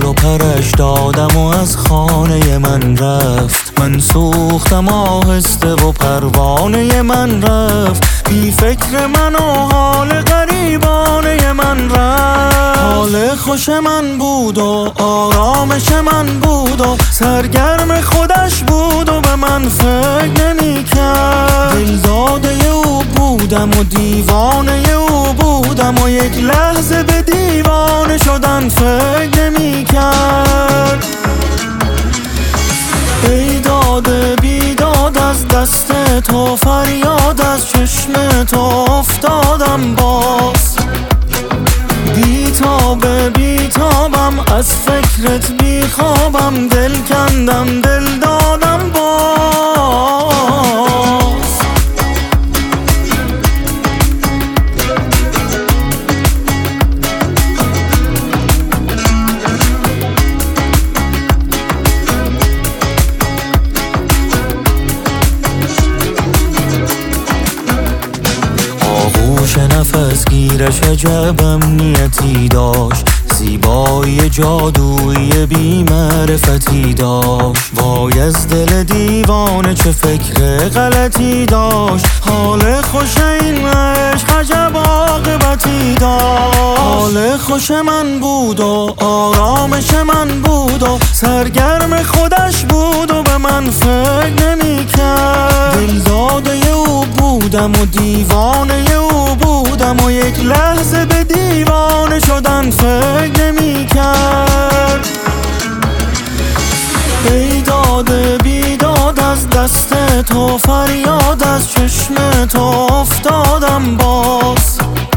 بال و پرش دادم و از خانه من رفت. من سوختم آهسته و پروانه من رفت. بی فکر من و حال غریبانه من رفت. حال خوش من بود و آرامش من بود و سرگرم خودش بود و به من فکر نمی کرد. دل داده او بودم و دیوانه او بودم و یک لحظه به دیوانه شدن فکر نمی کرد. ای داده بیداد از دست تو، فریاد از چشم تو افتادم باز. بیتابم از فکرت بیخوابم، دل کندم دل دادم باز. آغوش نفس گیرش عجب امنیتی داشت، زیبایی جادویی بی معرفتی داشت. وای از دل دیوانه چه فکر غلطی داشت. حال خوش این عشق عجب عاقبتی داشت. حال خوش من بود و آرامش من بود و سرگرم خودش بود و به من فکر نمی کرد. دل داده او بودم و دیوانه او بودم و یک لحظه به دیوانه شدن فکر نمی کرد. ای داده بیداد از دست تو، فریاد از چشم تو افتادم باز.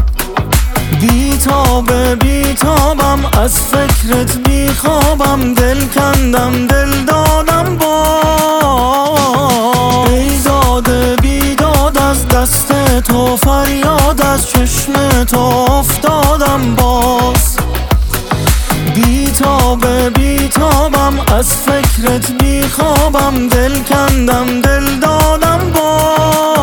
بیتابم از فکرت بیخوابم، دل کندم دل دادم باز. ای داده بیداد از دست تو، فریاد از چشم تو افتادم باز. بیتابم از فکرت بیخوابم، دل کندم دل دادم باز.